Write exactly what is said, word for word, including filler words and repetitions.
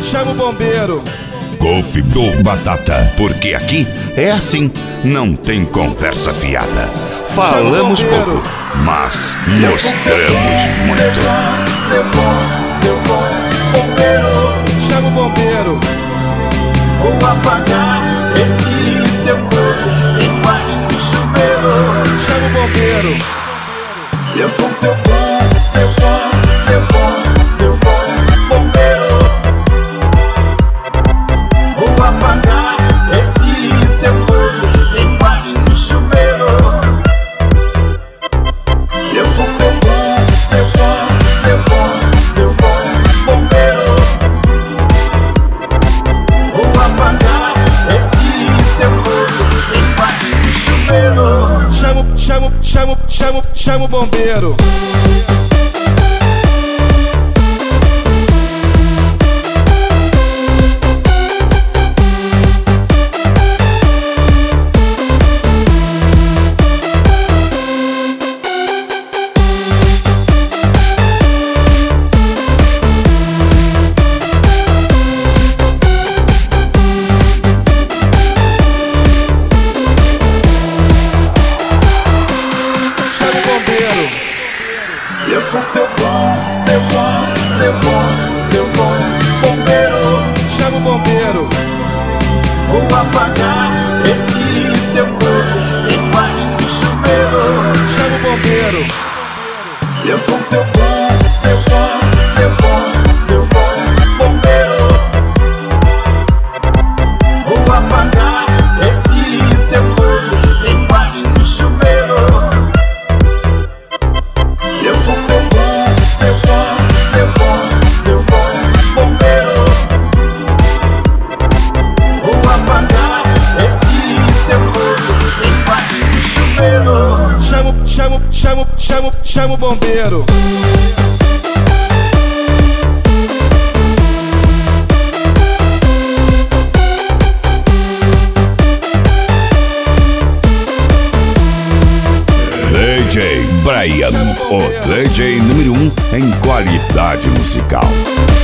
chama o bombeiro. Golfe do Batata, porque aqui é assim, não tem conversa fiada. Falamos pouco, mas mostramos muito. Seu bom, seu bom bombeiro, Chama o bombeiro. vou apagar esse seu fogo embaixo do chuveiro. Chama o bombeiro. Eu sou seu bom, seu bom, seu bom, seu bom bombeiro. Vou apagar esse seu fogo embaixo do chuveiro. Eu sou seu bom, seu bom, seu bom, seu bom bombeiro. Vou apagar esse seu fogo embaixo do chuveiro. Chama, chama, chama, chama, chama o bombeiro. Eu sou seu bom, seu bom, seu bom, seu bom bombeiro. Chama o bombeiro. Vou apagar esse seu fogo embaixo do chuveiro. Chama o bombeiro. Eu sou seu bom, seu bom, seu bom, seu bom bombeiro. Vou apagar esse seu fogo embaixo do chuveiro. Eu sou seu bom, seu bom, seu bom, seu bom bombeiro. Vou apagar esse seu fogo embaixo do chuveiro. Chama, chama, chama, chama, chama o bombeiro. D J Brian, o D J número um em qualidade musical.